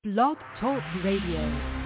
Blog Talk Radio.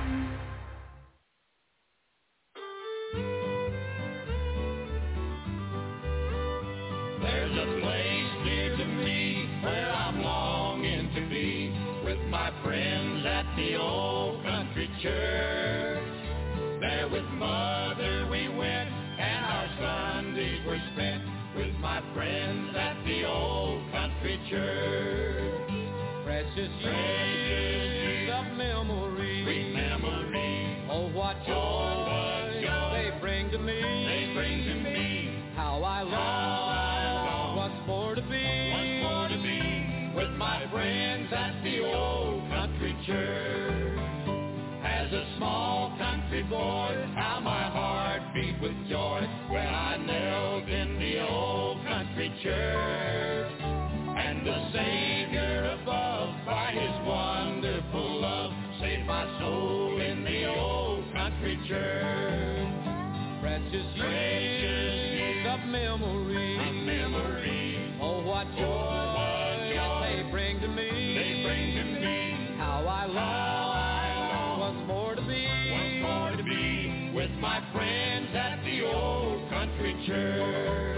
There's a place near to me where I'm longing to be with my friends at the old country church. There with Mother we went and our Sundays were spent with my friends at the old country church. Precious years of memory, sweet memory. Oh, what joy they bring to me. They bring to me. How I long once more to be with my friends at the old country church. As a small country boy, how my heart beat with joy when I knelt in the old country church. And the Savior above, by his wonderful love, saved my soul in the old country church. Precious years of memory, oh what joy they bring to me. They bring to me. How I long once more to be with my friends at the old country church.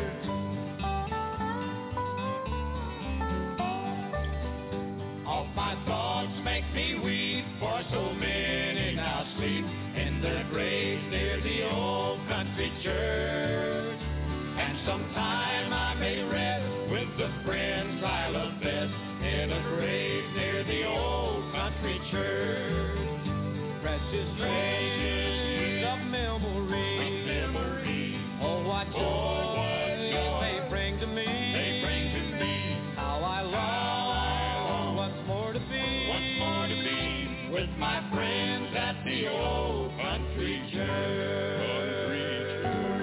All my thoughts make me weep, for so many now sleep in their graves near the old country church. And sometime I may rest with the friends I love best in a grave near the old country church. Precious years of memory, oh what joy they bring to me. They bring to me. How I long once more to be with my friends at the old country church.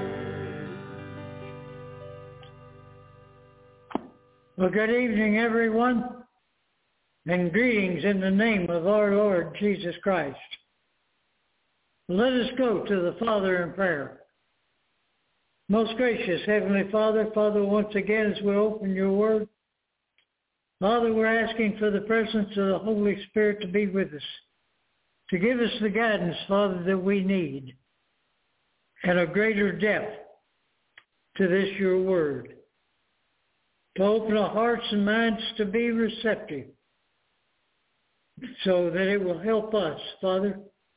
Well, good evening, everyone, and greetings in the name of our Lord Jesus Christ. Let us go to the Father in prayer. Most gracious Heavenly Father, once again as we open your word, Father, we're asking for the presence of the Holy Spirit to be with us, to give us the guidance, Father, that we need, and a greater depth to this your word, to open our hearts and minds to be receptive, so that it will help us, Father,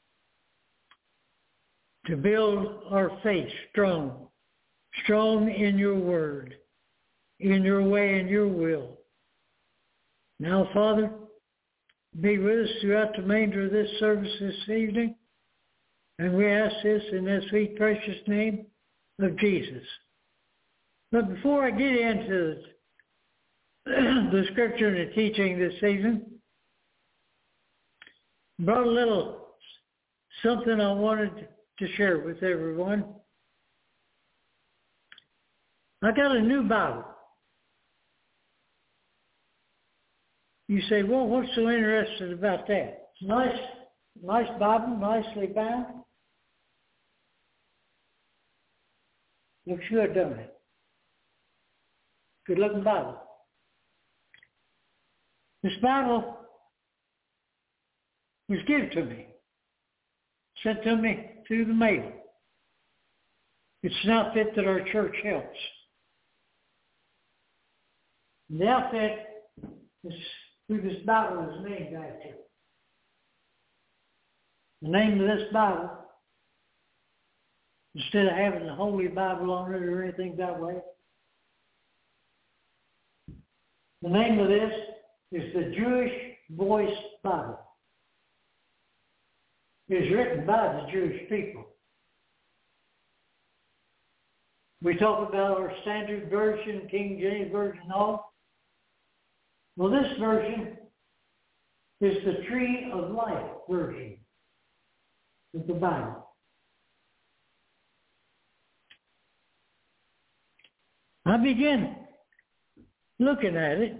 to build our faith strong in your word, in your way and your will. Now, Father, be with us throughout the remainder of this service this evening, and we ask this in the sweet, precious name of Jesus. But before I get into the scripture and the teaching this evening, brought a little something I wanted to share with everyone. I got a new Bible. You say, well, what's so interesting about that? Nice Bible, nicely bound. Looks good, doesn't it? Good looking Bible. This Bible was given to me, sent to me through the mail. It's an outfit that our church helps. The outfit is who this Bible is named after. The name of this Bible, instead of having the Holy Bible on it or anything that way, the name of this is the Jewish Voice Bible. It is written by the Jewish people. We talk about our standard version, King James Version, all. Well, this version is the Tree of Life version of the Bible. I began looking at it,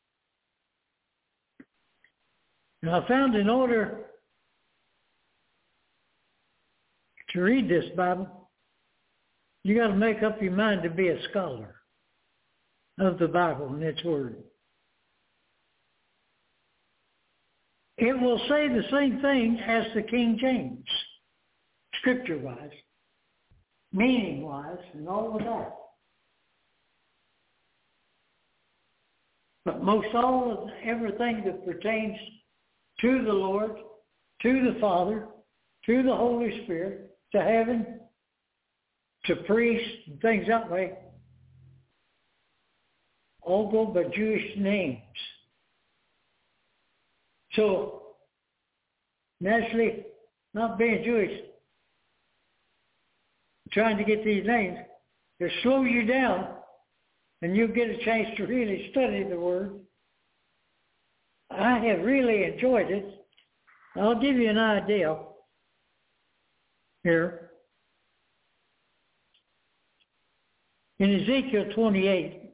and I found in order to read this Bible, you got to make up your mind to be a scholar of the Bible and its word. it will say the same thing as the King James, scripture-wise, meaning-wise, and all of that. But most all of everything that pertains to the Lord, to the Father, to the Holy Spirit, to heaven, to priests, and things that way, all go by Jewish names. So, naturally, not being Jewish, trying to get these names, they'll slow you down, and you'll get a chance to really study the Word. I have really enjoyed it. I'll give you an idea here. In Ezekiel 28,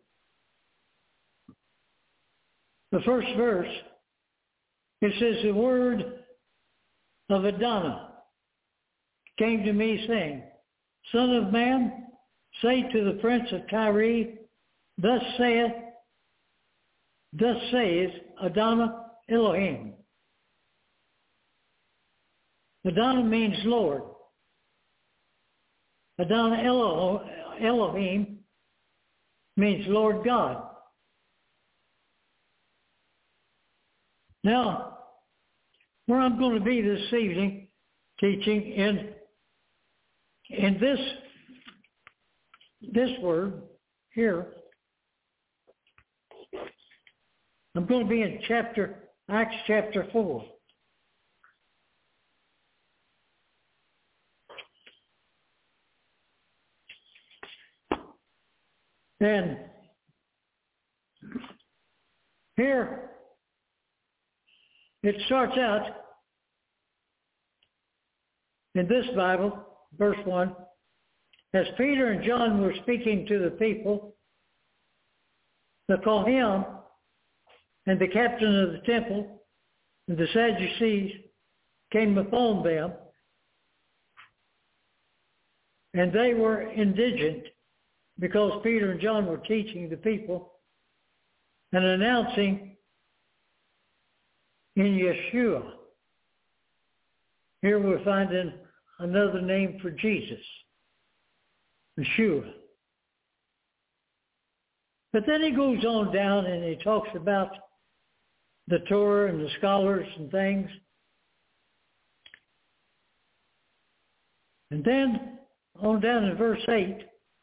the first verse, it says, the word of Adonai came to me, saying, Son of man, say to the prince of Tyre, thus says Adonai Elohim. Adonai means Lord. Adonai Elohim means Lord God. Now, where I'm going to be this evening, teaching in this word here, I'm going to be in Acts chapter 4. And here it starts out in this Bible, verse 1, as Peter and John were speaking to the people, the Kohanim and the captain of the temple and the Sadducees came upon them, and they were indignant because Peter and John were teaching the people and announcing in Yeshua. Here we're finding another name for Jesus, Yeshua. But then he goes on down and he talks about the Torah and the scholars and things. And then on down in verse 8,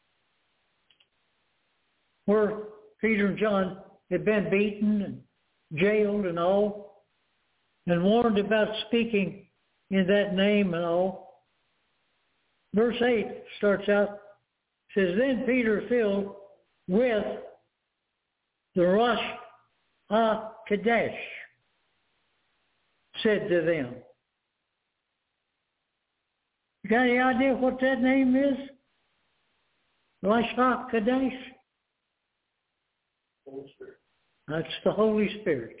where Peter and John had been beaten and jailed and all, and warned about speaking in that name and all. Verse 8 starts out, says, Then Peter, filled with the Rosh HaKodesh, said to them. You got any idea what that name is? Rosh HaKodesh? Holy Spirit. That's the Holy Spirit.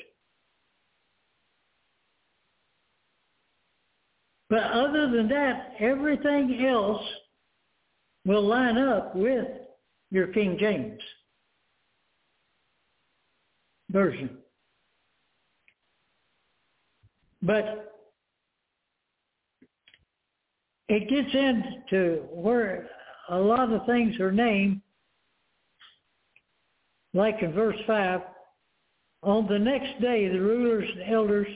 But other than that, everything else will line up with your King James Version. But it gets into where a lot of things are named, like in verse 5, on the next day the rulers and elders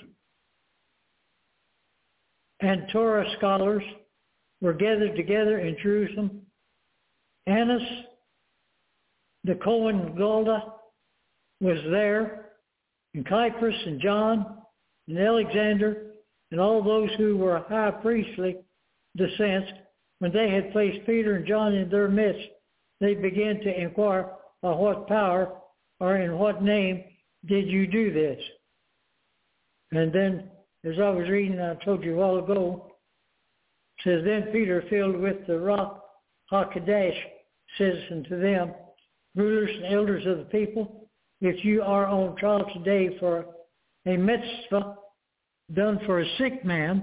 and Torah scholars were gathered together in Jerusalem. Annas, the Cohen Golda, was there, and Caiaphas and John and Alexander and all those who were high priestly descents. When they had placed Peter and John in their midst, they began to inquire, by what power or in what name did you do this? And then, as I was reading, I told you a while ago, it says, Then Peter, filled with the Ruach HaKodesh, says unto them, Rulers and elders of the people, if you are on trial today for a mitzvah done for a sick man,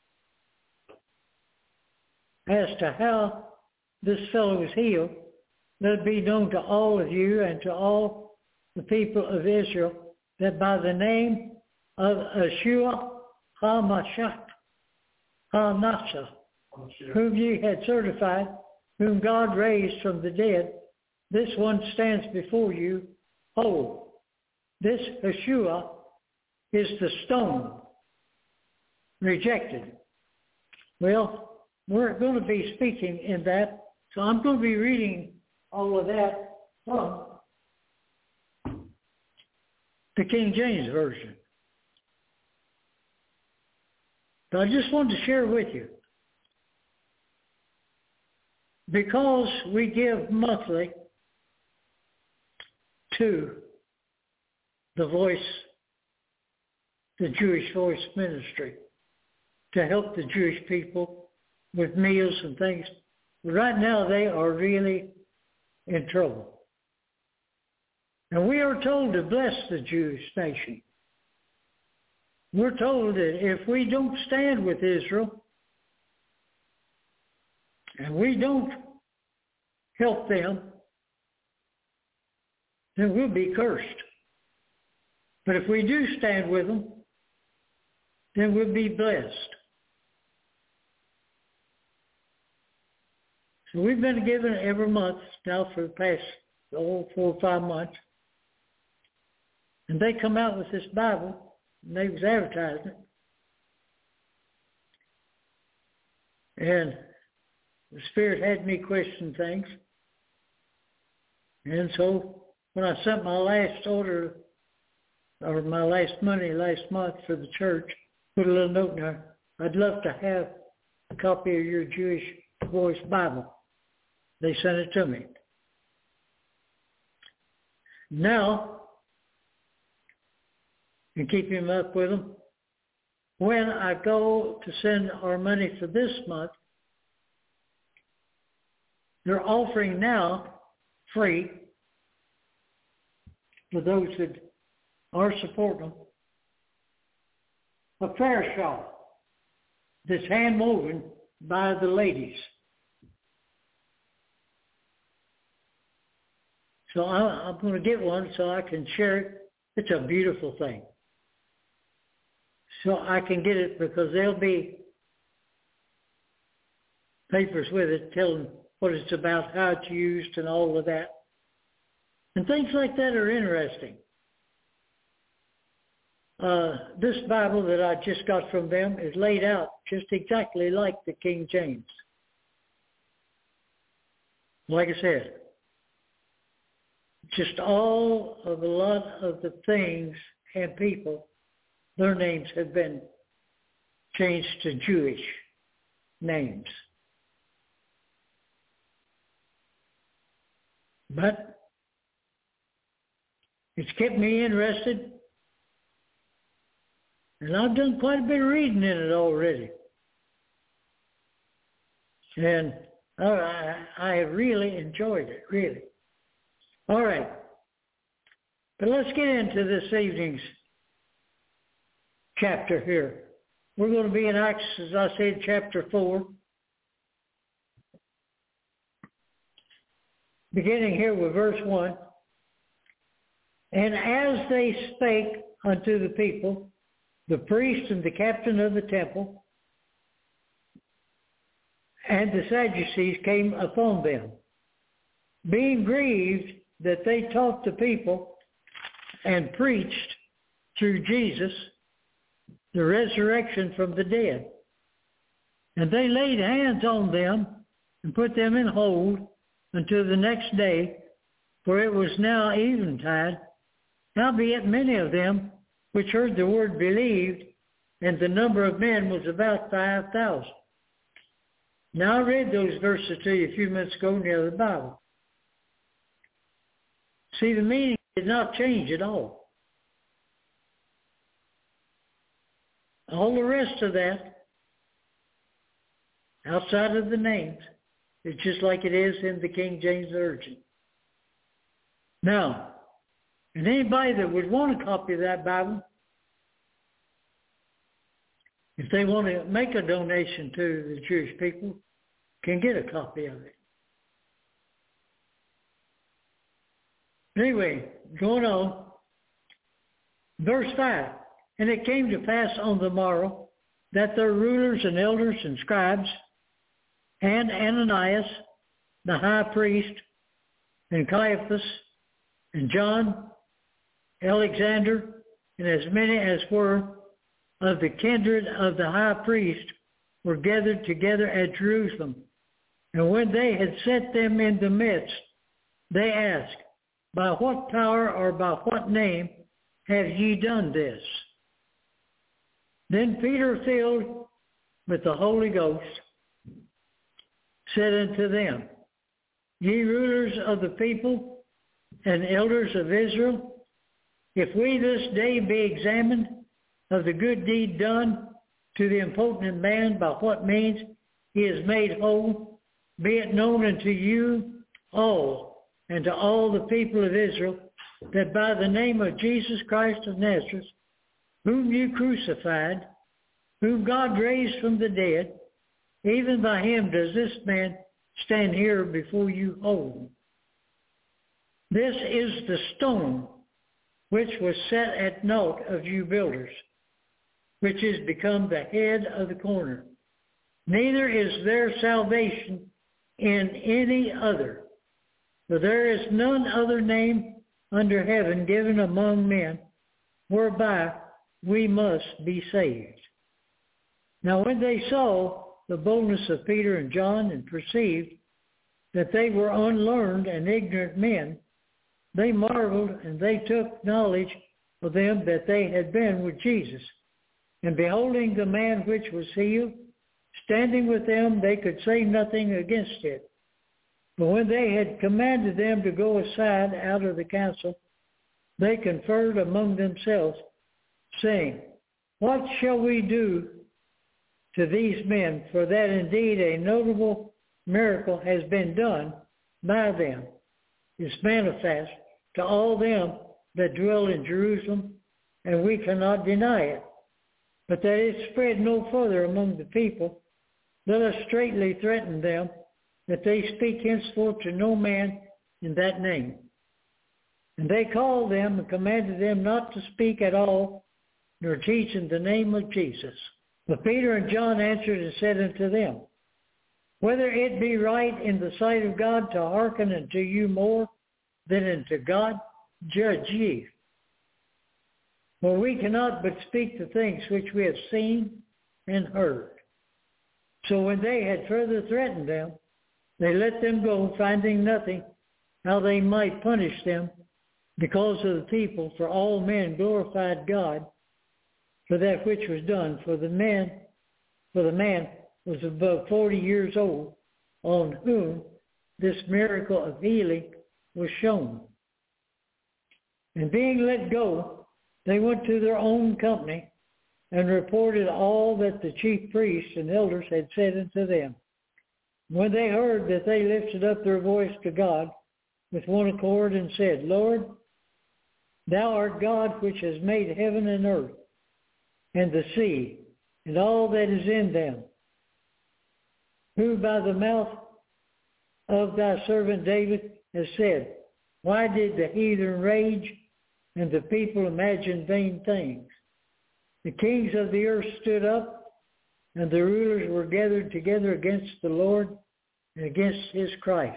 as to how this fellow was healed, let it be known to all of you and to all the people of Israel that by the name of Yeshua Ha-Nasa, whom ye had certified, whom God raised from the dead, this one stands before you whole. This Yeshua is the stone rejected. Well, we're going to be speaking in that, so I'm going to be reading all of that from the King James Version. So I just wanted to share with you, because we give monthly to the Jewish Voice Ministry, to help the Jewish people with meals and things. Right now they are really in trouble. And we are told to bless the Jewish nation. We're told that if we don't stand with Israel and we don't help them, then we'll be cursed. But if we do stand with them, then we'll be blessed. So we've been given every month now for the past 4 or 5 months. And they come out with this Bible, and they was advertising it. And the Spirit had me question things. And so when I sent my last order, or my last money last month for the church, put a little note in there, I'd love to have a copy of your Jewish Voice Bible. They sent it to me. Now, in keeping up with them, when I go to send our money for this month, they're offering now free for those that are supporting them, a prayer shawl that's hand woven by the ladies. So I'm going to get one so I can share it. It's a beautiful thing. So I can get it because there'll be papers with it telling what it's about, how it's used, and all of that. And things like that are interesting. This Bible that I just got from them is laid out just exactly like the King James. Like I said, just all of a lot of the things and people, their names have been changed to Jewish names. But it's kept me interested, and I've done quite a bit of reading in it already. And I really enjoyed it, really. All right. But let's get into this evening's chapter here. We're going to be in Acts, as I said, chapter 4. Beginning here with verse 1. And as they spake unto the people, the priest and the captain of the temple and the Sadducees came upon them, being grieved that they taught the people and preached through Jesus the resurrection from the dead. And they laid hands on them and put them in hold until the next day, for it was now eventide. Howbeit many of them which heard the word believed, and the number of men was about 5,000. Now I read those verses to you a few minutes ago in the other Bible. See, the meaning did not change at all. All the rest of that, outside of the names, is just like it is in the King James Version. Now, and anybody that would want a copy of that Bible, if they want to make a donation to the Jewish people, can get a copy of it. Anyway, going on. Verse 5. And it came to pass on the morrow that their rulers and elders and scribes, and Ananias, the high priest, and Caiaphas, and John, Alexander, and as many as were of the kindred of the high priest were gathered together at Jerusalem. And when they had set them in the midst, they asked, by what power or by what name have ye done this? Then Peter, filled with the Holy Ghost, said unto them, Ye rulers of the people and elders of Israel, if we this day be examined of the good deed done to the impotent man, by what means he is made whole, be it known unto you all and to all the people of Israel, that by the name of Jesus Christ of Nazareth, whom you crucified, whom God raised from the dead, even by him does this man stand here before you whole. This is the stone which was set at naught of you builders, which is become the head of the corner. Neither is there salvation in any other, for there is none other name under heaven given among men whereby we must be saved. Now when they saw the boldness of Peter and John and perceived that they were unlearned and ignorant men, they marveled, and they took knowledge of them that they had been with Jesus. And beholding the man which was healed, standing with them, they could say nothing against it. But when they had commanded them to go aside out of the council, they conferred among themselves, saying, What shall we do to these men? For that indeed a notable miracle has been done by them, is manifest to all them that dwell in Jerusalem, and we cannot deny it. But that it spread no further among the people, let us straitly threaten them, that they speak henceforth to no man in that name. And they called them and commanded them not to speak at all, nor teach in the name of Jesus. But Peter and John answered and said unto them, Whether it be right in the sight of God to hearken unto you more than unto God, judge ye. For we cannot but speak the things which we have seen and heard. So when they had further threatened them, they let them go, finding nothing how they might punish them because of the people, for all men glorified God for that which was done. For the man was above 40 years old, on whom this miracle of healing was shown. And being let go, they went to their own company and reported all that the chief priests and elders had said unto them. When they heard that, they lifted up their voice to God with one accord and said, Lord, thou art God which has made heaven and earth and the sea and all that is in them, who by the mouth of thy servant David has said, Why did the heathen rage and the people imagine vain things? The kings of the earth stood up, and the rulers were gathered together against the Lord and against his Christ.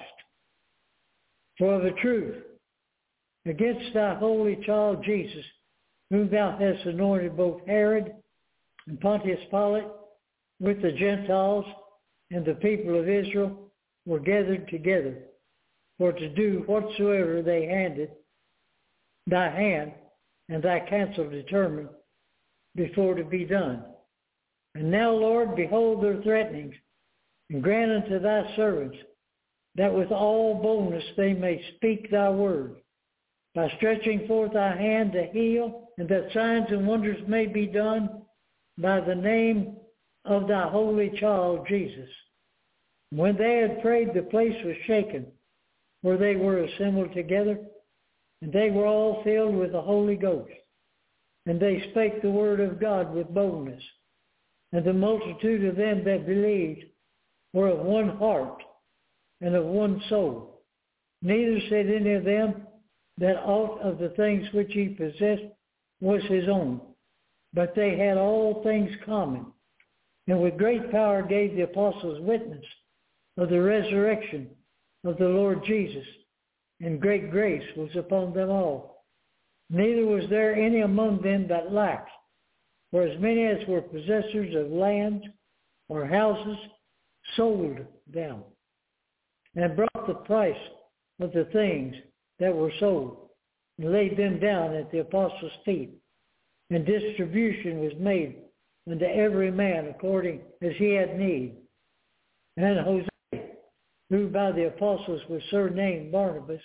For of a truth, against thy holy child Jesus, whom thou hast anointed, both Herod and Pontius Pilate with the Gentiles and the people of Israel were gathered together, for to do whatsoever they handed thy hand and thy counsel determined before to be done. And now, Lord, behold their threatenings, and grant unto thy servants that with all boldness they may speak thy word, by stretching forth thy hand to heal, and that signs and wonders may be done by the name of thy holy child Jesus. When they had prayed, the place was shaken, where they were assembled together, and they were all filled with the Holy Ghost. And they spake the word of God with boldness. And the multitude of them that believed were of one heart and of one soul. Neither said any of them that aught of the things which he possessed was his own, but they had all things common. and with great power gave the apostles witness of the resurrection of the Lord Jesus, and great grace was upon them all. Neither was there any among them that lacked, for as many as were possessors of lands or houses sold them, and brought the price of the things that were sold, and laid them down at the apostles' feet. And distribution was made unto every man according as he had need. And Jose, who by the apostles was surnamed Barnabas,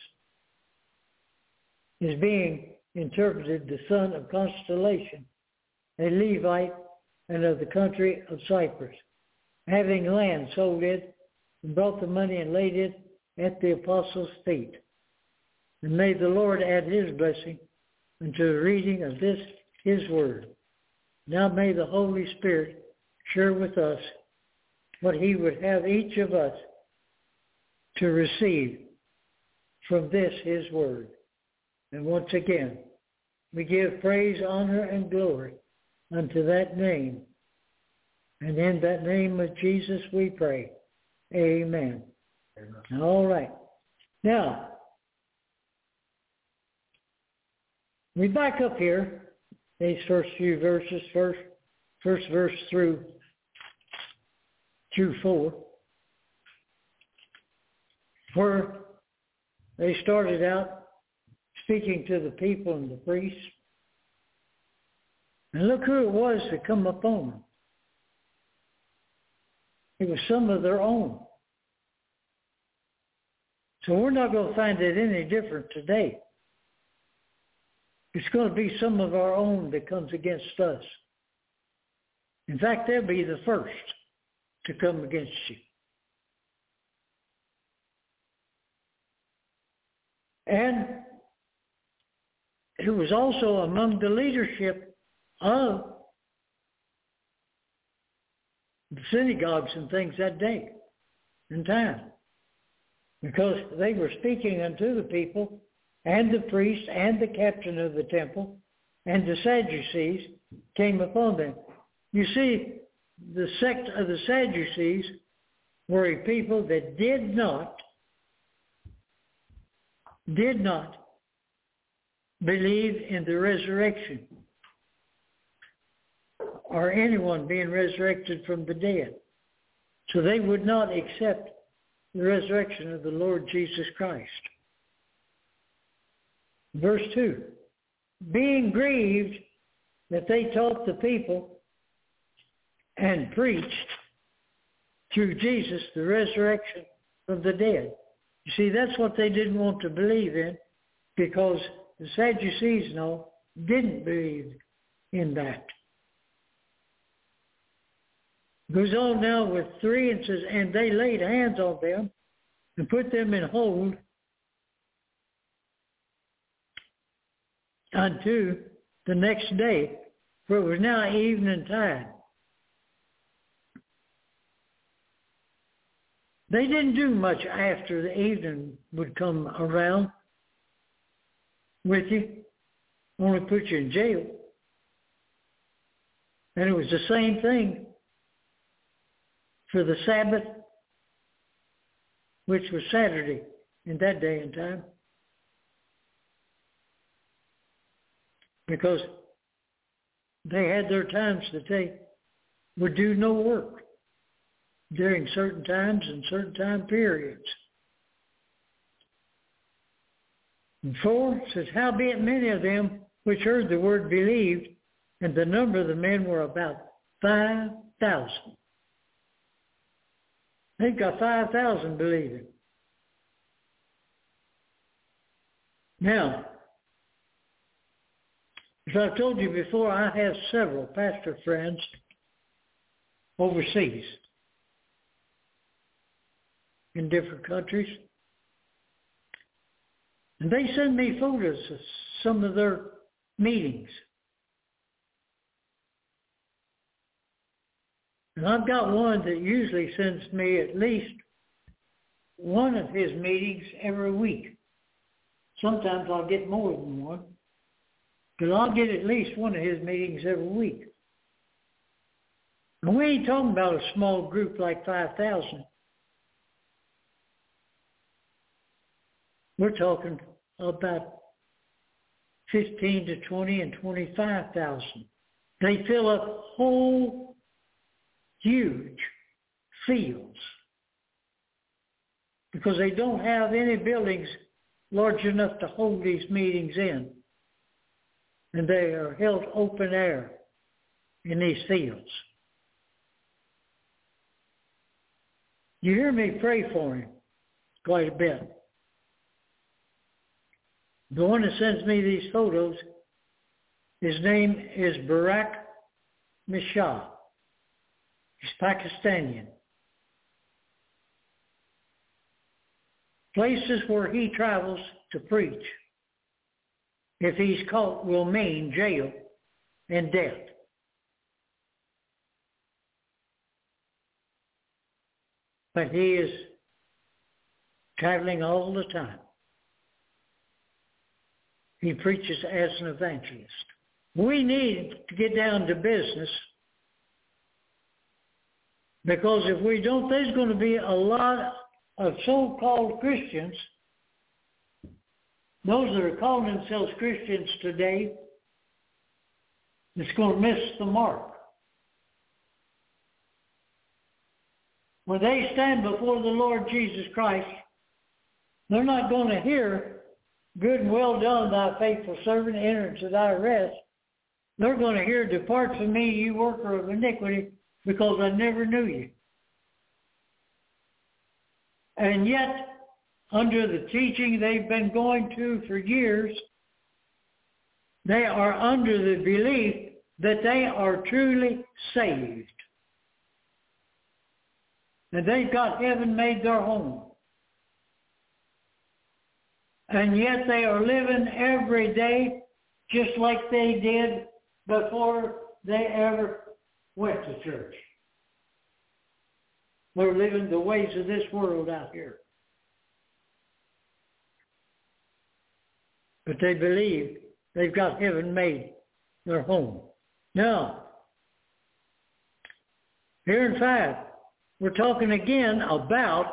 is being interpreted the son of Constellation, a Levite, and of the country of Cyprus, having land sold it, and brought the money and laid it at the apostles' feet. And may the Lord add his blessing unto the reading of this his word. Now may the Holy Spirit share with us what he would have each of us to receive from this his word. And once again, we give praise, honor, and glory unto that name. And in that name of Jesus we pray. Amen. Amen. All right. Now, we back up here, these first few verses, first verse through 4, where they started out speaking to the people and the priests. And look who it was that come upon them. It was some of their own. So we're not going to find it any different today. It's going to be some of our own that comes against us. In fact, they'll be the first to come against you. And it was also among the leadership of the synagogues and things that day and time, because they were speaking unto the people, and the priest and the captain of the temple and the Sadducees came upon them. You see, the sect of the Sadducees were a people that did not believe in the resurrection or anyone being resurrected from the dead. So they would not accept the resurrection of the Lord Jesus Christ. Verse 2, being grieved that they taught the people and preached through Jesus the resurrection of the dead. You see, that's what they didn't want to believe in, because the Sadducees didn't believe in that. Goes on now with 3 and says, and they laid hands on them and put them in hold unto the next day, for it was now evening time. They didn't do much after the evening would come around with you, only put you in jail. And it was the same thing for the Sabbath, which was Saturday in that day and time. Because they had their times that they would do no work during certain times and certain time periods. And 4 says, howbeit many of them which heard the word believed, and the number of the men were about 5,000. They've got 5,000 believing. Now, as I've told you before, I have several pastor friends overseas in different countries. And they send me photos of some of their meetings. And I've got one that usually sends me at least one of his meetings every week. Sometimes I'll get more than one, but I'll get at least one of his meetings every week. And we ain't talking about a small group like 5,000. We're talking about 15 to 20 and 25,000. They fill up whole huge fields because they don't have any buildings large enough to hold these meetings in. And they are held open air in these fields. You hear me pray for him quite a bit. The one that sends me these photos, his name is Barak Mishah. He's Pakistani. Places where he travels to preach, if he's caught, will mean jail and death. But he is traveling all the time. He preaches as an evangelist. We need to get down to business, because if we don't, there's going to be a lot of so-called Christians, those that are calling themselves Christians today, that's going to miss the mark. When they stand before the Lord Jesus Christ, they're not going to hear, "Good and well done, thy faithful servant, enter into thy rest." They're going to hear, "Depart from me, you worker of iniquity, because I never knew you." And yet, under the teaching they've been going to for years, they are under the belief that they are truly saved. And they've got heaven made their home. And yet they are living every day just like they did before they ever went to church. They're living the ways of this world out here. But they believe they've got heaven made their home. Now, here in 5, we're talking again about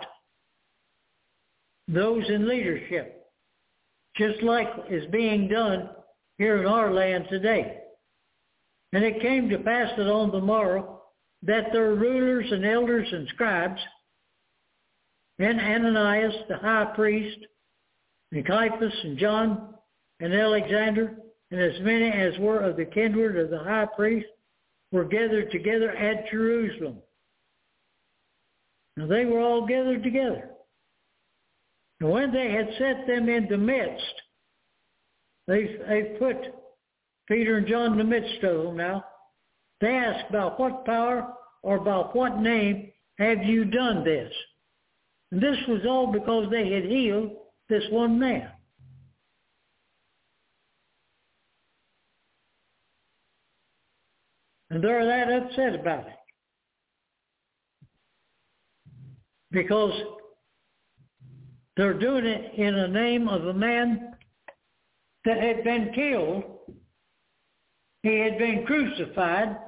those in leadership, just like is being done here in our land today. And it came to pass that on the morrow that their rulers and elders and scribes, and Ananias the high priest, and Caiaphas and John and Alexander, and as many as were of the kindred of the high priest, were gathered together at Jerusalem. Now they were all gathered together. And when they had set them in the midst, they put Peter and John in the midst of them now. They asked, "By what power or by what name have you done this?" And this was all because they had healed this one man. And they're that upset about it, because they're doing it in the name of a man that had been killed. He had been crucified.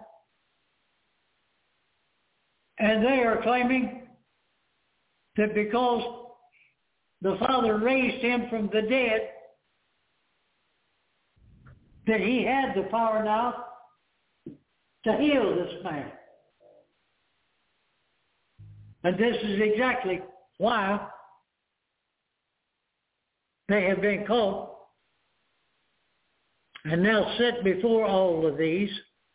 And they are claiming that because the Father raised him from the dead, that he had the power now to heal this man. And this is exactly why they have been caught and now set before all of these.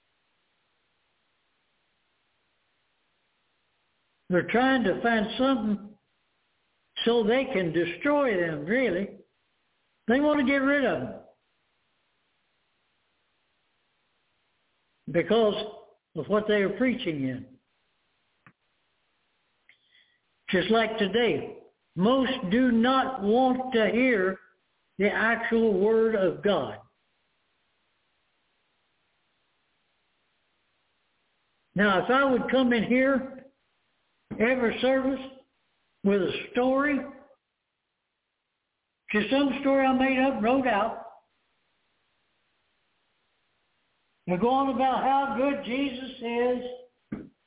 They're trying to find something so they can destroy them, really. They want to get rid of them because of what they are preaching in. Just like today, most do not want to hear the actual Word of God. Now, if I would come in here every service with a story, just some story I made up, wrote out, and go on about how good Jesus is,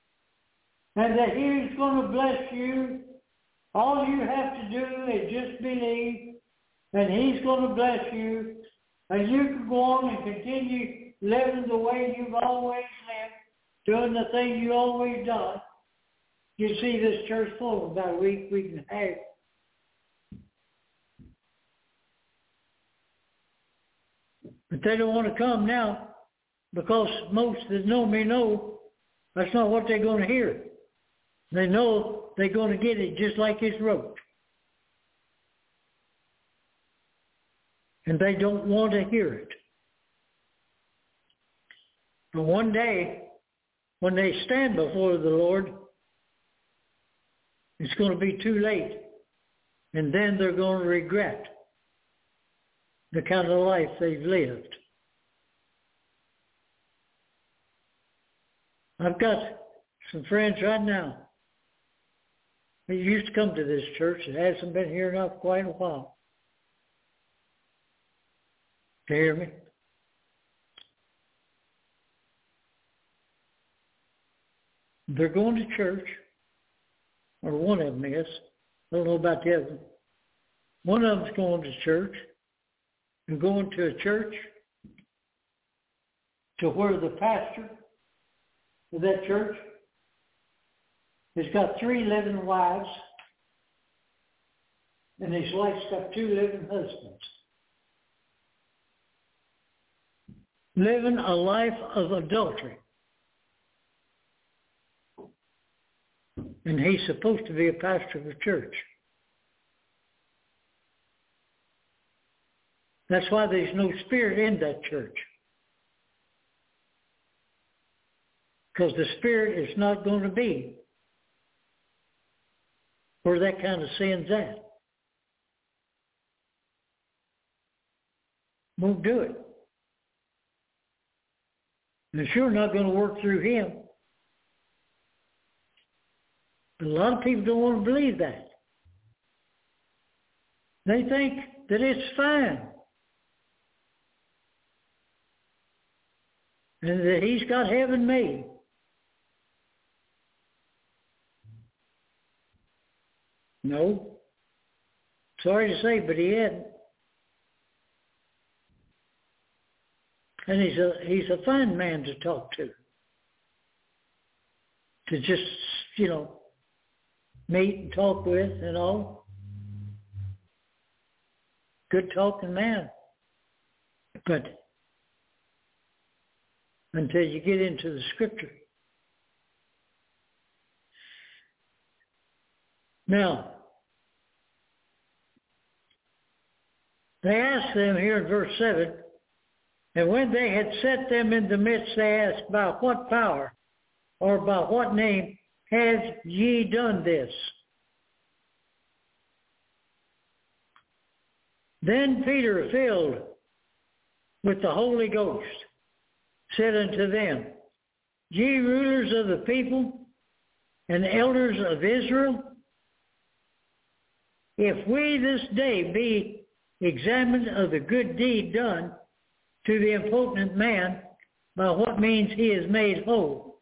and that He's going to bless you. All you have to do is just believe, and He's going to bless you, and you can go on and continue living the way you've always lived, doing the thing you always done. You see this church full about a week and a half. But they don't want to come now because most that know me know that's not what they're going to hear. They know they're going to get it just like it's wrote. And they don't want to hear it. But one day, when they stand before the Lord, it's going to be too late. And then they're going to regret the kind of life they've lived. I've got some friends right now who used to come to this church that hasn't been here now for quite a while. Do you hear me? They're going to church, or one of them is. I don't know about the other. One of them's going to church, and going to a church to where the pastor of that church has got 3 living wives, and his wife's got 2 living husbands. Living a life of adultery. And he's supposed to be a pastor of a church. That's why there's no spirit in that church. Because the spirit is not going to be where that kind of sin's at. Won't do it. And it's sure not going to work through him. But a lot of people don't want to believe that. They think that it's fine. And that he's got heaven made. No. Sorry to say, but he hadn't. And he's a fine man to talk to. To just, meet and talk with and all. Good talking man. But until you get into the scripture. Now, they asked them here in verse 7, and when they had set them in the midst, they asked, by what power or by what name have ye done this? Then Peter, filled with the Holy Ghost, said unto them, ye rulers of the people and elders of Israel, if we this day be examined of the good deed done to the impotent man, by what means he is made whole.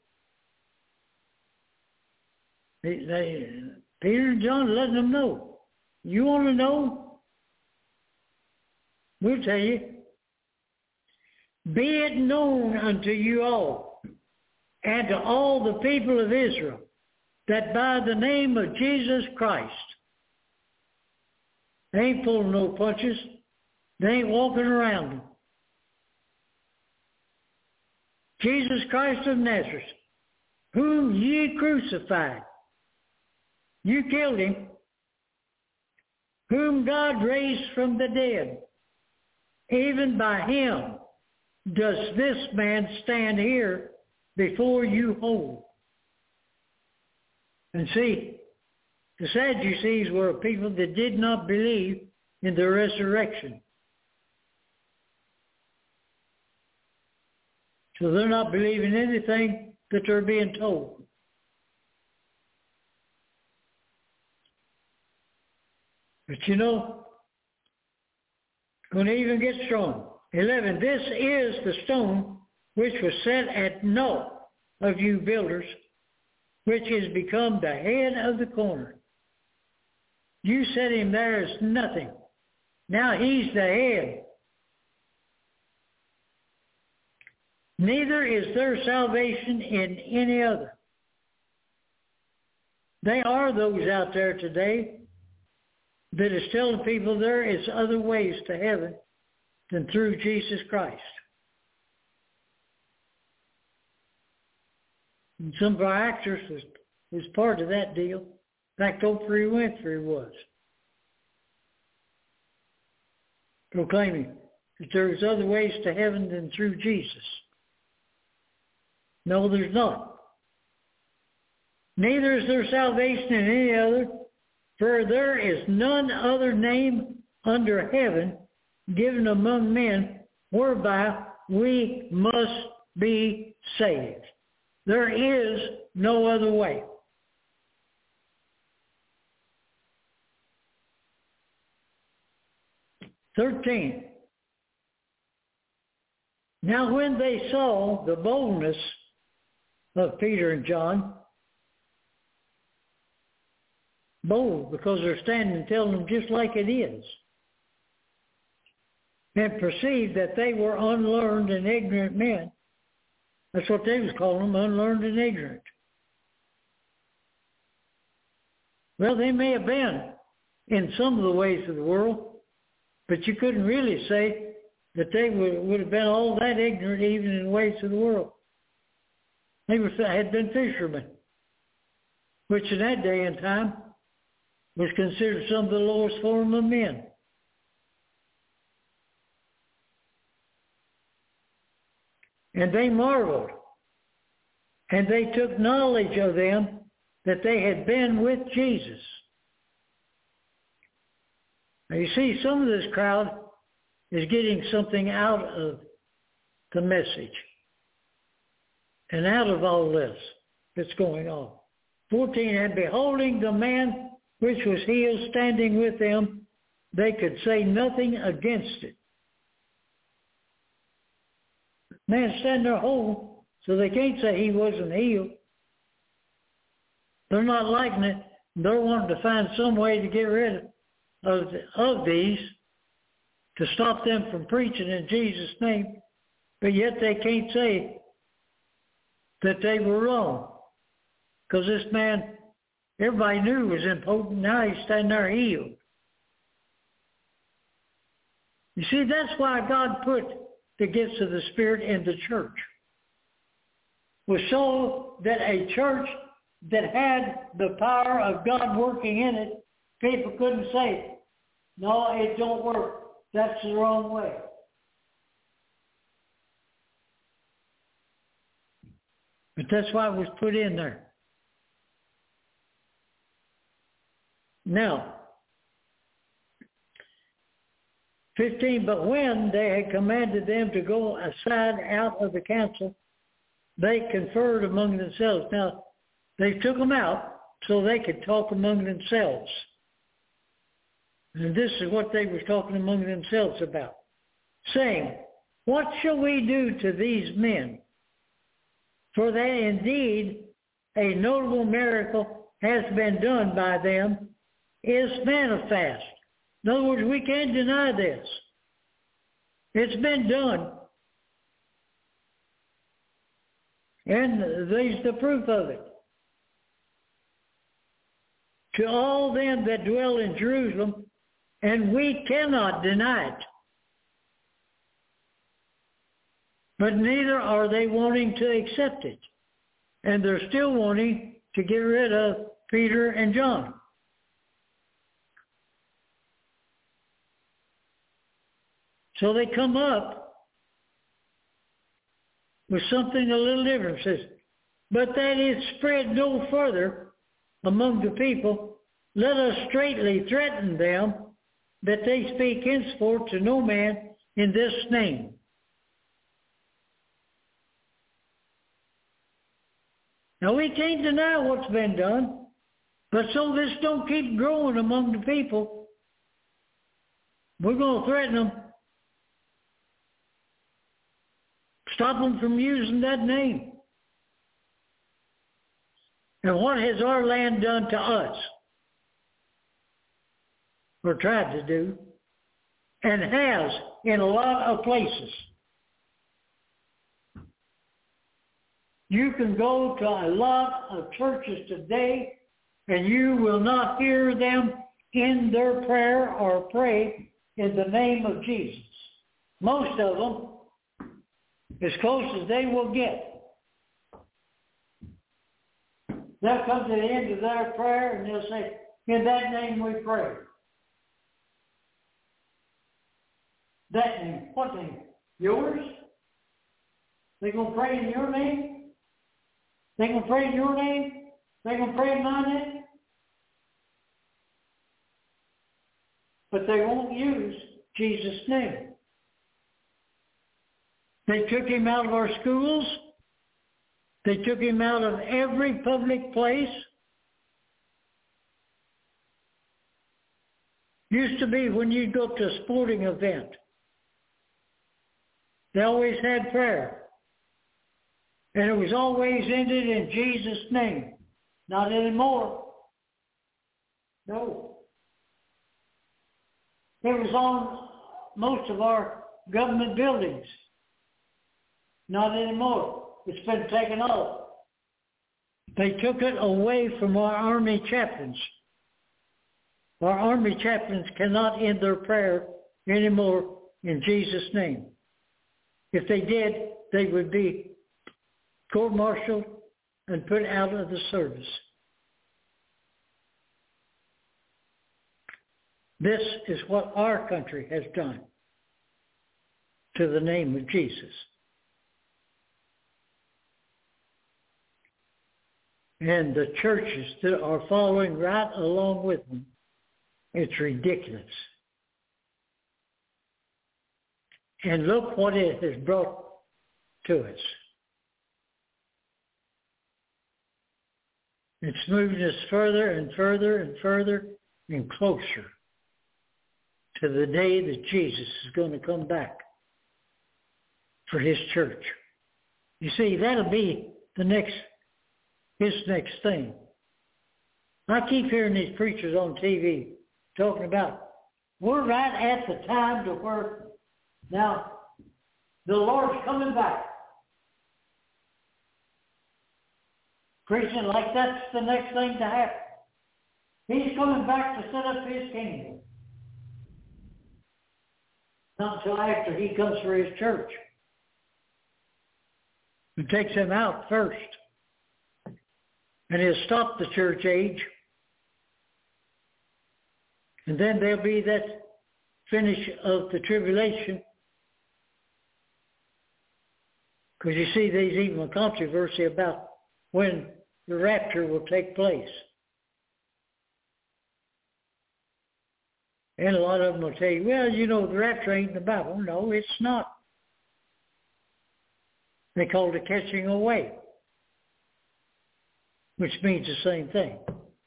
Peter and John letting them know. You want to know? We'll tell you. Be it known unto you all, and to all the people of Israel, that by the name of Jesus Christ, they ain't pulling no punches. They ain't walking around them. Jesus Christ of Nazareth, whom ye crucified. You killed him. Whom God raised from the dead. Even by him does this man stand here before you whole. And see, the Sadducees were a people that did not believe in the resurrection. So they're not believing anything that they're being told. But it's going to even get strong. 11, this is the stone which was set at naught of you builders, which has become the head of the corner. You set him there as nothing. Now he's the head. Neither is there salvation in any other. There are those out there today that is telling people there is other ways to heaven than through Jesus Christ. And some of our actors was part of that deal. In fact, Oprah Winfrey was. Proclaiming that there's other ways to heaven than through Jesus. No, there's not. Neither is there salvation in any other, for there is none other name under heaven given among men whereby we must be saved. There is no other way. (13) Now when they saw the boldness of Peter and John, bold because they're standing and telling them just like it is, and perceived that they were unlearned and ignorant men. That's what they was calling them, unlearned and ignorant. Well, they may have been in some of the ways of the world, but you couldn't really say that they would have been all that ignorant even in the ways of the world. They had been fishermen, which in that day and time was considered some of the lowest form of men. And they marveled, and they took knowledge of them that they had been with Jesus. Now you see, some of this crowd is getting something out of the message and out of all this that's going on. 14, and beholding the man which was healed standing with them, they could say nothing against it. Man standing there whole, so they can't say he wasn't healed. They're not liking it. They're wanting to find some way to get rid of these, to stop them from preaching in Jesus' name, but yet they can't say that they were wrong. Because this man, everybody knew was impotent. Now he's standing there healed. You see, that's why God put the gifts of the Spirit in the church, was so that a church that had the power of God working in it, people couldn't say, no, it don't work. That's the wrong way. But that's why it was put in there. Now, 15, but when they had commanded them to go aside out of the council, they conferred among themselves. Now, they took them out so they could talk among themselves. And this is what they were talking among themselves about, saying, what shall we do to these men? For that indeed a notable miracle has been done by them is manifest. In other words, we can't deny this. It's been done. And there's the proof of it. To all them that dwell in Jerusalem, and we cannot deny it. But neither are they wanting to accept it. And they're still wanting to get rid of Peter and John. So they come up with something a little different. It says, but that it spread no further among the people, let us straitly threaten them that they speak henceforth to no man in this name. Now we can't deny what's been done, but so this don't keep growing among the people, we're going to threaten them. Stop them from using that name. And what has our land done to us? Or tried to do? And has in a lot of places. You can go to a lot of churches today and you will not hear them in their prayer or pray in the name of Jesus. Most of them, as close as they will get. They'll come to the end of their prayer and they'll say, in that name we pray. That name, what name? Yours? They going to pray in your name? They going to pray in your name? They going to pray in my name? But they won't use Jesus' name. They took him out of our schools. They took him out of every public place. Used to be when you'd go to a sporting event, they always had prayer. And it was always ended in Jesus' name. Not anymore. No. It was on most of our government buildings. Not anymore. It's been taken off. They took it away from our army chaplains. Our army chaplains cannot end their prayer anymore in Jesus' name. If they did, they would be court-martialed and put out of the service. This is what our country has done to the name of Jesus. And the churches that are following right along with them, it's ridiculous. And look what it has brought to us. It's moving us further and further and further and closer to the day that Jesus is going to come back for his church. You see, that'll be his next thing. I keep hearing these preachers on TV talking about, we're right at the time to where now the Lord's coming back. Preaching like that's the next thing to happen. He's coming back to set up his kingdom. Not until after he comes for his church. He takes them out first. And he'll stop the church age. And then there'll be that finish of the tribulation. Because you see, there's even a controversy about when the rapture will take place. And a lot of them will tell you, well, you know, the rapture ain't in the Bible. No, it's not. They call it a catching away, which means the same thing.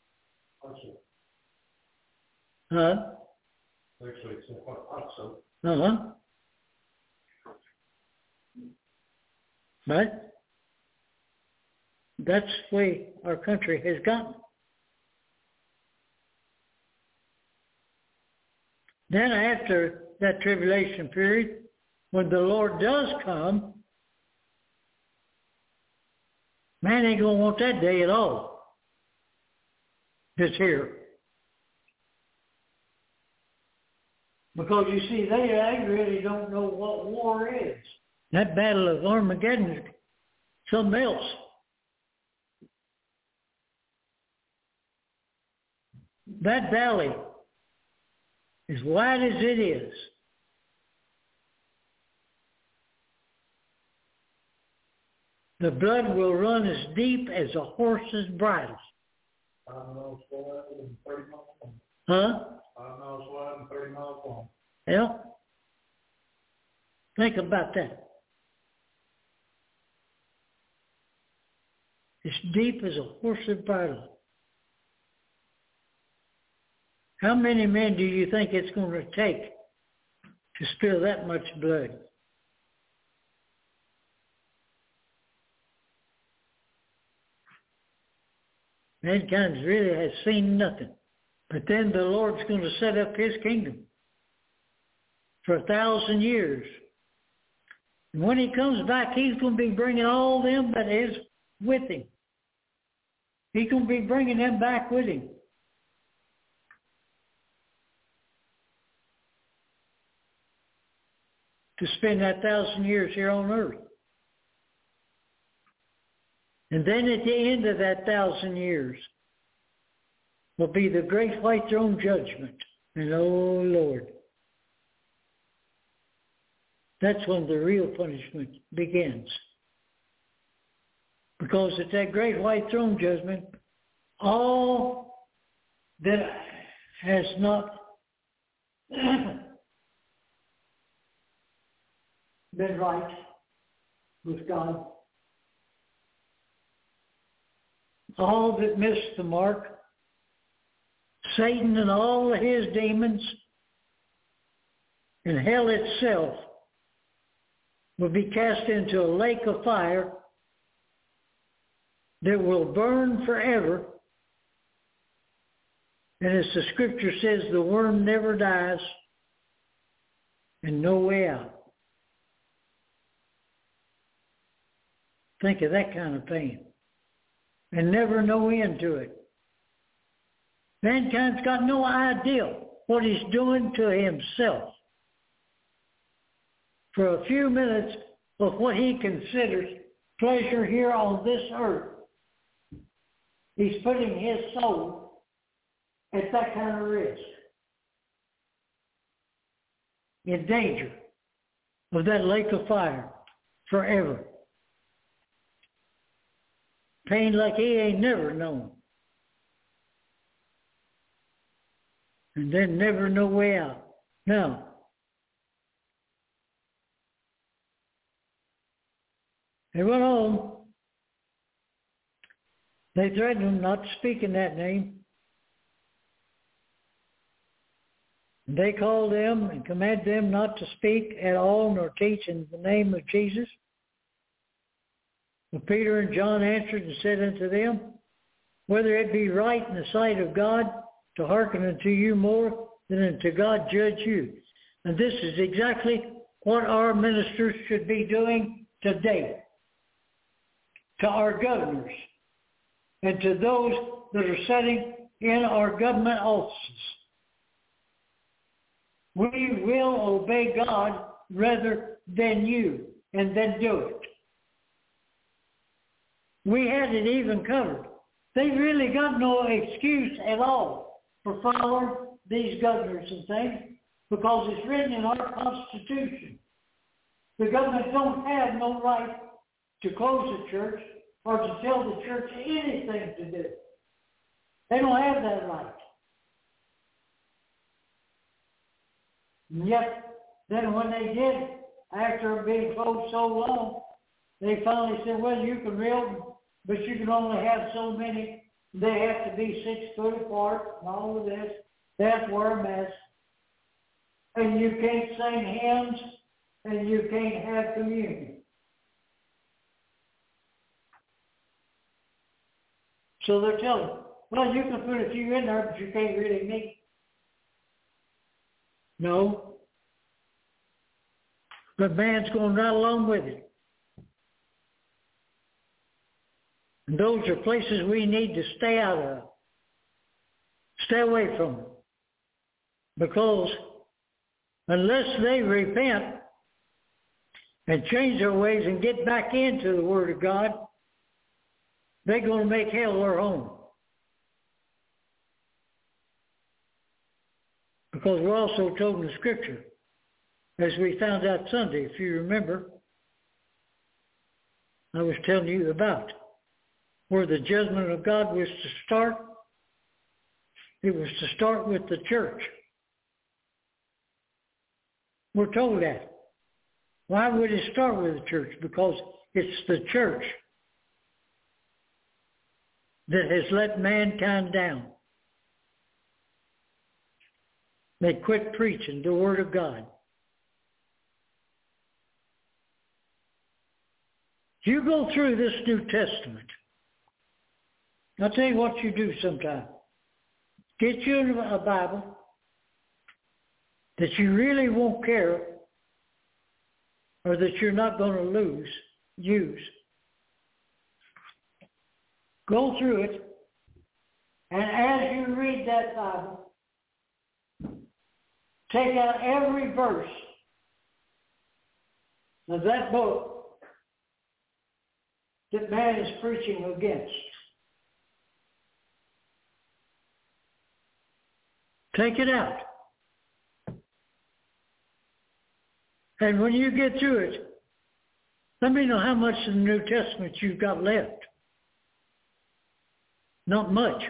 Huh? Actually, it's quite awesome. Uh-huh. But that's the way our country has gotten. Then after that tribulation period, when the Lord does come, man ain't going to want that day at all. It's here. Because you see, they really don't know what war is. That battle of Armageddon is something else. That valley, as wide as it is, the blood will run as deep as a horse's bridle. 5 miles wide and 30 miles long. Huh? 5 miles wide and 30 miles long. Yeah. Think about that. As deep as a horse's bridle. How many men do you think it's going to take to spill that much blood? Mankind really has seen nothing. But then the Lord's going to set up his kingdom for 1,000 years. And when he comes back, he's going to be bringing all them that is with him. He's going to be bringing them back with him. To spend that 1,000 years here on earth. And then at the end of that 1,000 years will be the great white throne judgment. And oh Lord, that's when the real punishment begins. Because at that great white throne judgment, all that has not been right with God, all that missed the mark, Satan and all of his demons, and hell itself will be cast into a lake of fire that will burn forever. And as the scripture says, the worm never dies and no way out. Think of that kind of pain. And never no end to it. Mankind's got no idea what he's doing to himself. For a few minutes of what he considers pleasure here on this earth, he's putting his soul at that kind of risk. In danger of that lake of fire forever. Pain like he ain't never known. And then never no way out. Now, they went on. They threatened him not to speak in that name. And they called them and commanded them not to speak at all nor teach in the name of Jesus. But Peter and John answered and said unto them, whether it be right in the sight of God to hearken unto you more than unto God judge you. And this is exactly what our ministers should be doing today. To our governors and to those that are sitting in our government offices. We will obey God rather than you, and then do it. We had it even covered. They really got no excuse at all for following these governors and things, because it's written in our Constitution. The government don't have no right to close the church or to tell the church anything to do. They don't have that right. And yet, then when they did, after being closed so long, they finally said, well, you can reopen, but you can only have so many. They have to be 6 foot apart and all of this. They have to wear a mask. And you can't sing hymns, and you can't have communion. So they're telling, well, you can put a few in there, but you can't really meet. No. But man's going right along with it. And those are places we need to stay out of. Stay away from them. Because unless they repent and change their ways and get back into the Word of God, they're going to make hell their home. Because we're also told in the Scripture, as we found out Sunday, if you remember, I was telling you about where the judgment of God was to start. It was to start with the church. We're told that. Why would it start with the church? Because it's the church that has let mankind down. They quit preaching the Word of God. You go through this New Testament, I'll tell you what you do sometime. Get you a Bible that you really won't care or that you're not going to use. Go through it, and as you read that Bible, take out every verse of that book that man is preaching against. Take it out. And when you get through it, let me know how much of the New Testament you've got left. Not much.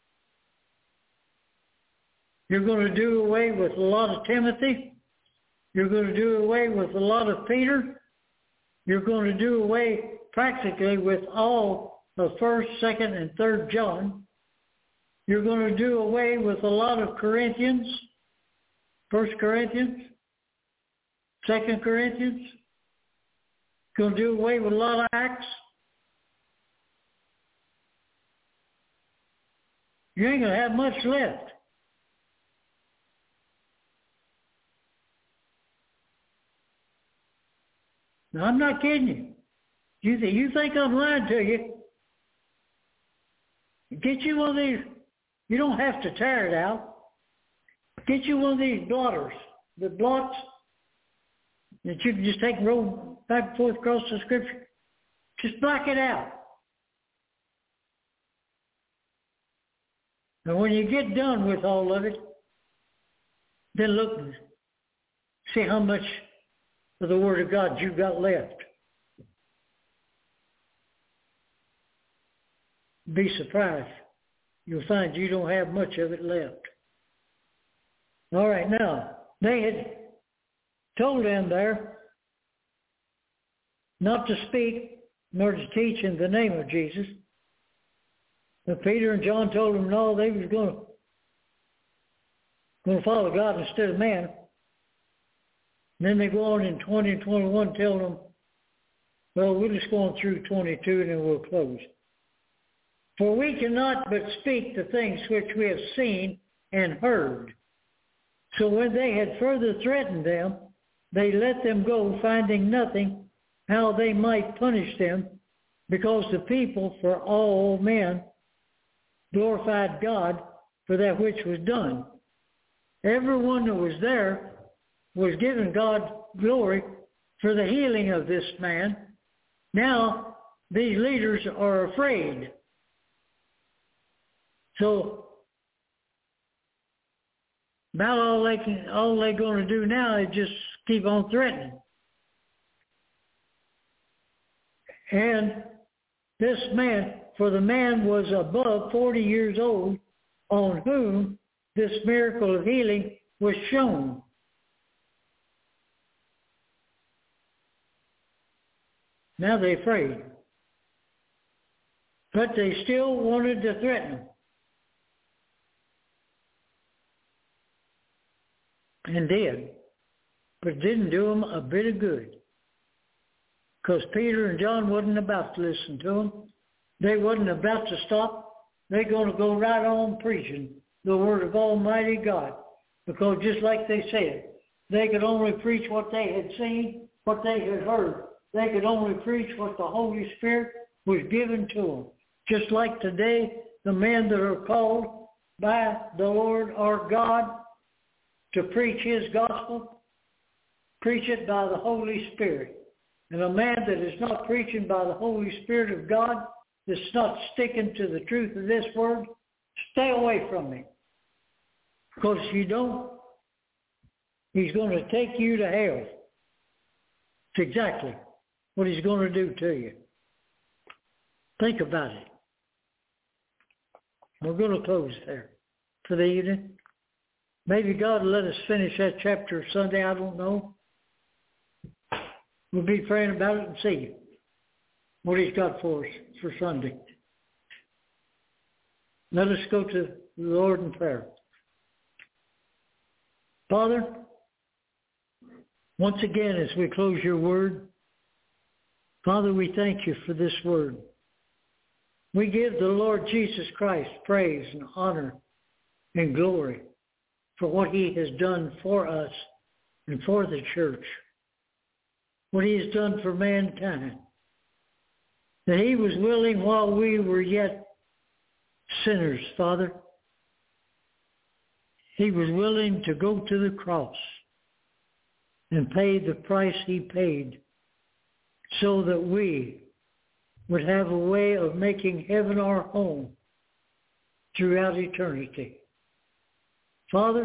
You're going to do away with a lot of Timothy. You're going to do away with a lot of Peter. You're going to do away practically with all of 1st, 2nd, and 3rd John. You're going to do away with a lot of Corinthians, 1 Corinthians, 2 Corinthians. You're going to do away with a lot of Acts. You ain't going to have much left. Now, I'm not kidding you. You think I'm lying to you. Get you one of these. You don't have to tear it out. Get you one of these blotters, the blots that you can just take and roll back and forth across the Scripture. Just black it out. And when you get done with all of it, then look and see how much of the Word of God you've got left. Be surprised. You'll find you don't have much of it left. All right, now, they had told them there not to speak nor to teach in the name of Jesus. But Peter and John told them no, they was going to follow God instead of man. And then they go on in 20 and 21 telling them, well, we're just going through 22 and then we'll close. For we cannot but speak the things which we have seen and heard. So when they had further threatened them, they let them go, finding nothing how they might punish them, because the people, for all men, glorified God for that which was done. Everyone that was there was giving God glory for the healing of this man. Now, these leaders are afraid. So, about all they're going to do now is just keep on threatening. And this man, for the man was above 40 years old, on whom this miracle of healing was shown. Now they're afraid. But they still wanted to threaten him. And did. But it didn't do them a bit of good. Because Peter and John wasn't about to listen to them. They wasn't about to stop. They're going to go right on preaching the word of Almighty God. Because just like they said, they could only preach what they had seen, what they had heard. They could only preach what the Holy Spirit was given to them. Just like today, the men that are called by the Lord our God to preach His gospel, preach it by the Holy Spirit. And a man that is not preaching by the Holy Spirit of God, that's not sticking to the truth of this word, stay away from him. Because if you don't, he's going to take you to hell. It's exactly what he's going to do to you. Think about it. We're going to close there for the evening. Maybe God will let us finish that chapter Sunday, I don't know. We'll be praying about it and see what He's got for us for Sunday. Let us go to the Lord in prayer. Father, once again as we close your word, Father, we thank you for this word. We give the Lord Jesus Christ praise and honor and glory for what he has done for us and for the church, what he has done for mankind, that he was willing while we were yet sinners, Father. He was willing to go to the cross and pay the price he paid so that we would have a way of making heaven our home throughout eternity. Father,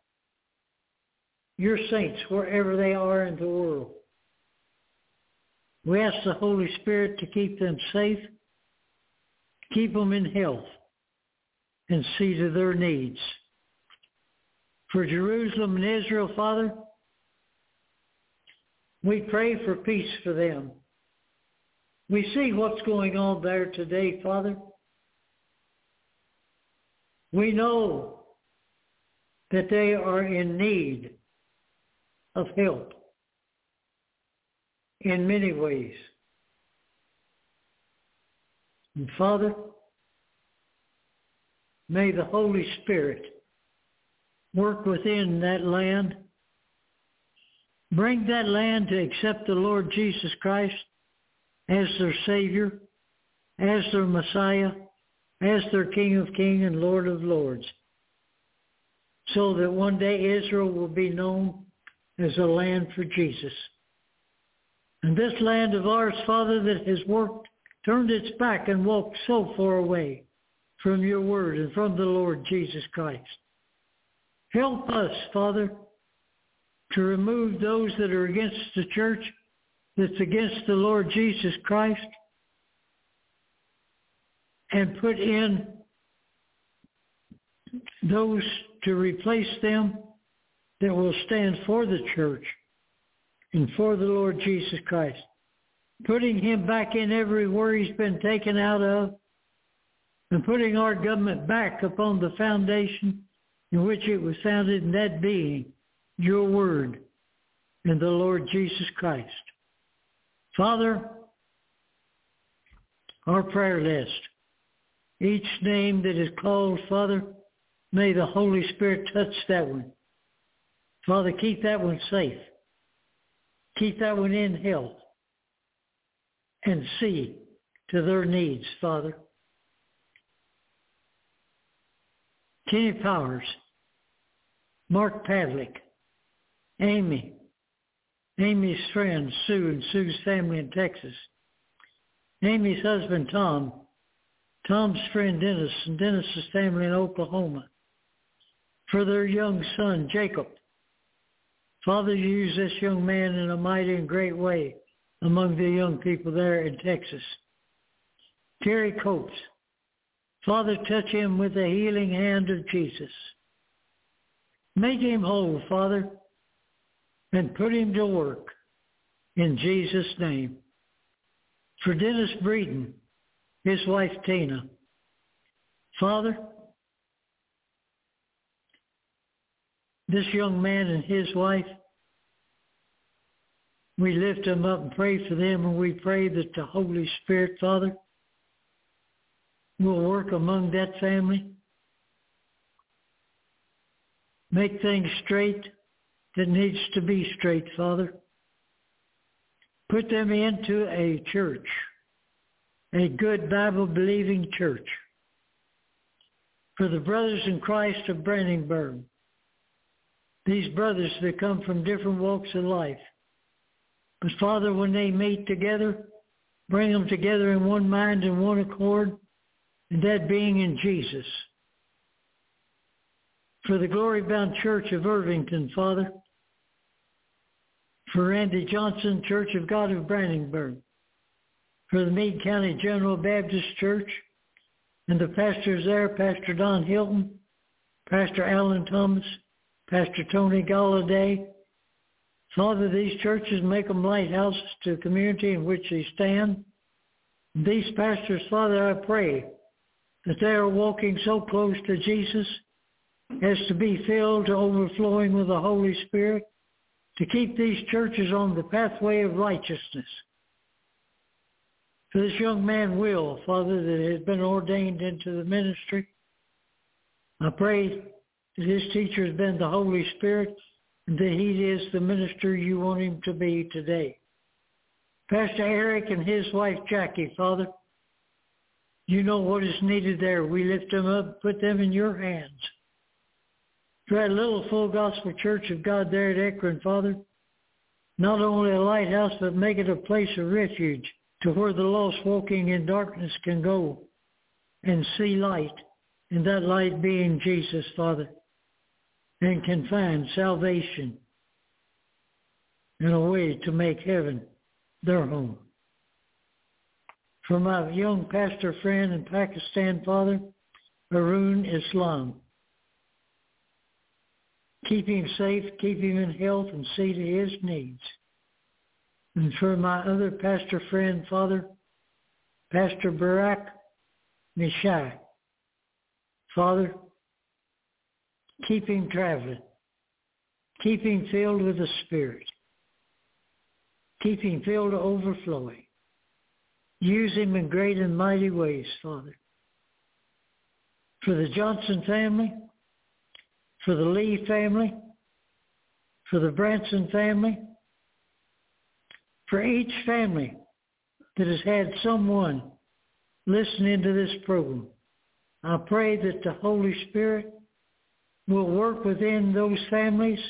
your saints, wherever they are in the world, we ask the Holy Spirit to keep them safe, keep them in health, and see to their needs. For Jerusalem and Israel, Father, we pray for peace for them. We see what's going on there today, Father. We know that they are in need of help in many ways. And Father, may the Holy Spirit work within that land. Bring that land to accept the Lord Jesus Christ as their Savior, as their Messiah, as their King of Kings and Lord of Lords, so that one day Israel will be known as a land for Jesus. And this land of ours, Father, that has turned its back and walked so far away from your word and from the Lord Jesus Christ. Help us, Father, to remove those that are against the church, that's against the Lord Jesus Christ, and put in those to replace them that will stand for the church and for the Lord Jesus Christ, putting him back in everywhere he's been taken out of, and putting our government back upon the foundation in which it was founded, and that being your word and the Lord Jesus Christ. Father, our prayer list, each name that is called, Father, may the Holy Spirit touch that one. Father, keep that one safe. Keep that one in health. And see to their needs, Father. Kenny Powers, Mark Pavlik, Amy, Amy's friend Sue and Sue's family in Texas, Amy's husband Tom, Tom's friend Dennis and Dennis's family in Oklahoma, for their young son Jacob. Father, use this young man in a mighty and great way among the young people there in Texas. Terry Coates, Father, touch him with the healing hand of Jesus. Make him whole, Father, and put him to work in Jesus' name. For Dennis Breeden, his wife Tina, Father, this young man and his wife, we lift them up and pray for them, and we pray that the Holy Spirit, Father, will work among that family. Make things straight that needs to be straight, Father. Put them into a church, a good Bible-believing church. For the brothers in Christ of Brandenburg, these brothers that come from different walks of life. But Father, when they meet together, bring them together in one mind and one accord, and that being in Jesus. For the Glory Bound Church of Irvington, Father. For Randy Johnson, Church of God of Brandenburg. For the Meade County General Baptist Church, and the pastors there, Pastor Don Hilton, Pastor Alan Thomas, Pastor Tony Galladay. Father, these churches make them lighthouses to the community in which they stand. These pastors, Father, I pray that they are walking so close to Jesus as to be filled to overflowing with the Holy Spirit, to keep these churches on the pathway of righteousness. For this young man, Will, Father, that has been ordained into the ministry, I pray that his teacher has been the Holy Spirit and that he is the minister you want him to be today. Pastor Eric and his wife, Jackie, Father, you know what is needed there. We lift them up, put them in your hands. For that little Full Gospel Church of God there at Akron, Father, not only a lighthouse, but make it a place of refuge to where the lost walking in darkness can go and see light, and that light being Jesus, Father, and can find salvation and a way to make heaven their home. For my young pastor friend in Pakistan, Father, Arun Islam, keep him safe, keep him in health, and see to his needs. And for my other pastor friend, Father, Pastor Barak Mishai, Father, keep him traveling. Keep him filled with the Spirit. Keep him filled to overflowing. Use him in great and mighty ways, Father. For the Johnson family, for the Lee family, for the Branson family, for each family that has had someone listening to this program, I pray that the Holy Spirit will work within those families,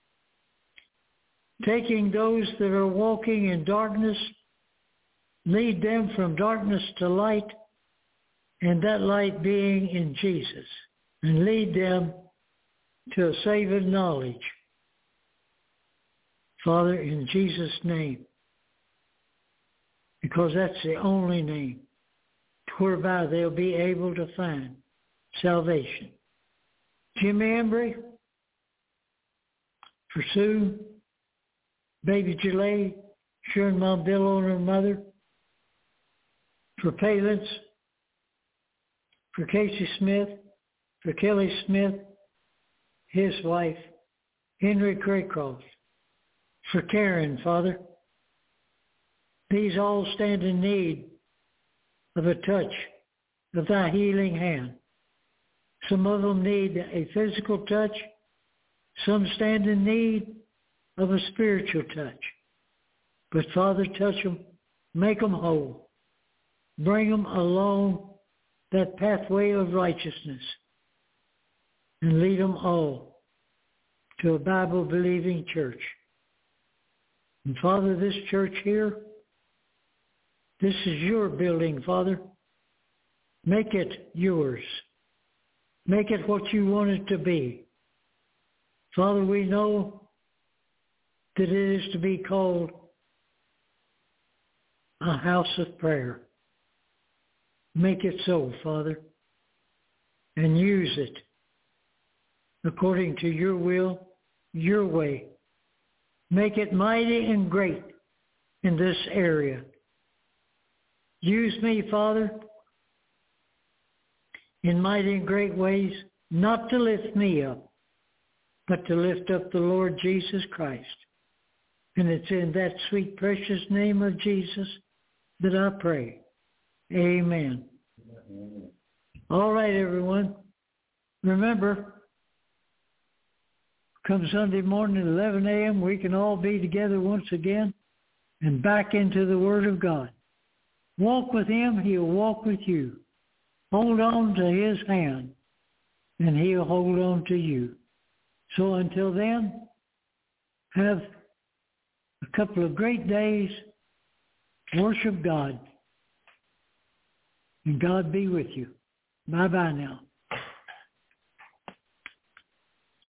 taking those that are walking in darkness, lead them from darkness to light, and that light being in Jesus, and lead them to a saving knowledge. Father, in Jesus' name, because that's the only name whereby they'll be able to find salvation. Jimmy Embry, for Sue, baby Jalay, Sharon Mom Bill and her mother, for Palance, for Casey Smith, for Kelly Smith, his wife, Henry Craycroft, for Karen, Father. These all stand in need of a touch of thy healing hand. Some of them need a physical touch. Some stand in need of a spiritual touch. But Father, touch them, make them whole. Bring them along that pathway of righteousness and lead them all to a Bible-believing church. And Father, this church here, this is your building, Father. Make it yours. Make it what you want it to be. Father, we know that it is to be called a house of prayer. Make it so, Father, and use it according to your will, your way. Make it mighty and great in this area. Use me, Father, in mighty and great ways, not to lift me up, but to lift up the Lord Jesus Christ. And it's in that sweet, precious name of Jesus that I pray. Amen. All right, everyone. Remember, come Sunday morning at 11 a.m., we can all be together once again and back into the Word of God. Walk with Him, He'll walk with you. Hold on to His hand, and He'll hold on to you. So until then, have a couple of great days. Worship God. And God be with you. Bye-bye now.